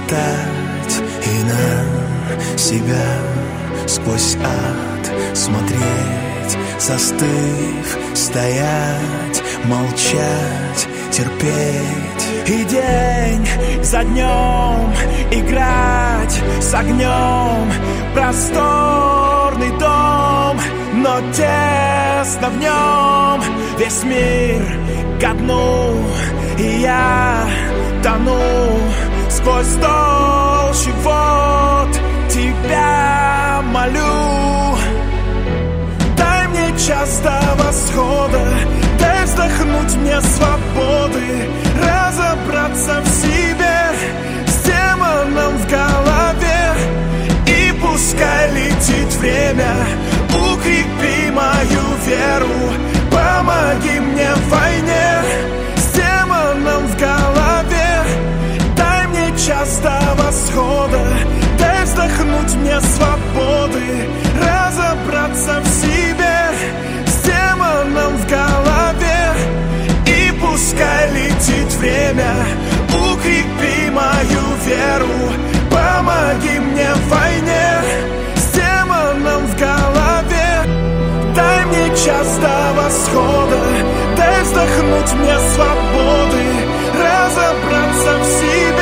летать и на себя сквозь ад смотреть, застыв, стоять, молчать, терпеть. И день за днем играть с огнем. Просторный дом, но тесно в нем. Весь мир ко дну, и я тону сквозь толщу вод. Тебя молю, дай мне час до восхода, дай вздохнуть мне свободы, разобраться в себе, с демоном в голове. И пускай летит время, укрепи мою веру, помоги мне в войне, с демоном в голове. Дай мне час до восхода, дай вздохнуть мне свободы, разобраться в себе, с демоном в голове. И пускай летит время, укрепи мою веру, помоги мне в войне, с демоном в голове. Дай мне час до восхода, дай вздохнуть мне свободы, разобраться в себе,